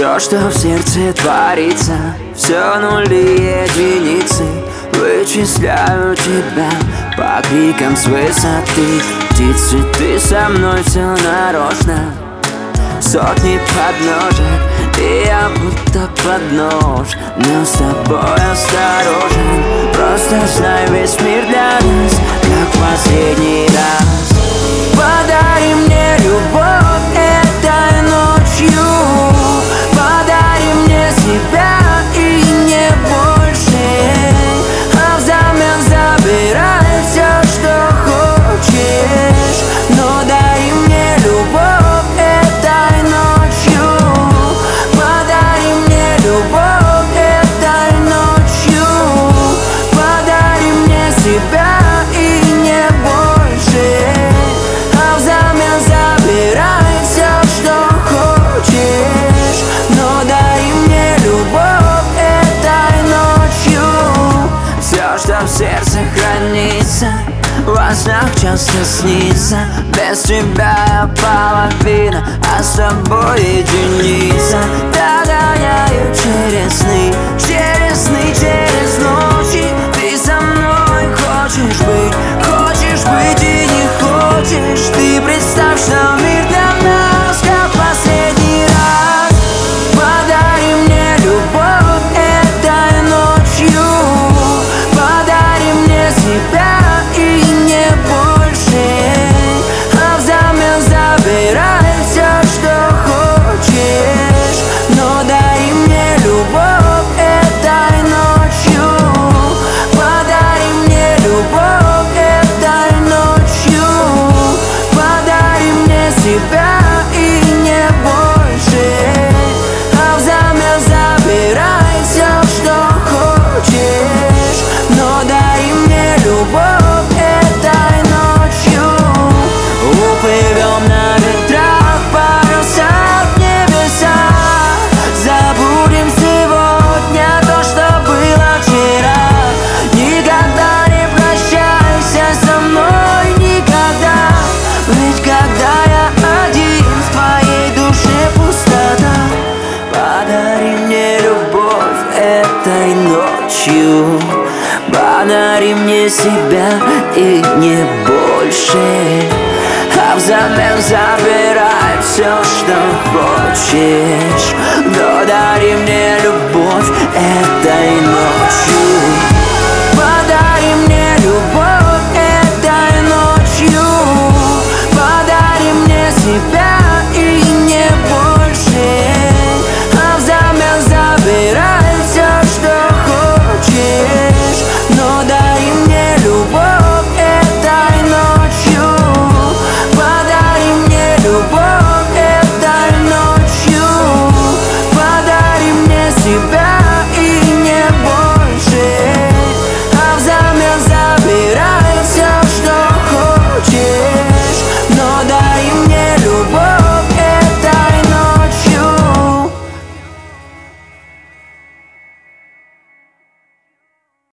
Все, что в сердце творится, все нули и единицы. Вычисляю тебя по крикам с высоты. Птицы, ты со мной все нарочно. Сотни подножек, и я будто под нож. Но с тобой осторожен. Просто знай, весь мир для нас, как последний раз. Подари мне любовь этой ночью. Подари мне себя и не больше. А взамен забирай все, что хочешь. Но дай мне любовь этой ночью. Подари мне любовь этой ночью. Подари мне себя и не больше. А взамен забирай все, что хочешь. Но дай мне любовь этой ночью. Все, что в сердце хранится, во снах часто снится. Без тебя я половина, а с тобой единица. Догоняю через сны, через сны, через ночи. Ты со мной хочешь быть и не хочешь. Ты представь, что мир для нас, как последний раз. Подари мне любовь этой ночью. Подари мне себя и не больше. А взамен забирай все, что хочешь. Но дай мне любовь этой ночью. Подари мне любовь этой ночью. Подари мне себя и не больше. А взамен забирай все, что хочешь. Но дай мне любовь этой ночью. Уплывем на ветрах, паруса в небеса. Забудем сегодня то, что было вчера. Никогда не прощайся со мной, никогда. Ведь когда я один, в твоей душе пустота. Подари мне любовь этой ночью. Подари мне себя и не больше. А взамен забирай все, что хочешь. Но дари мне любовь этой ночью.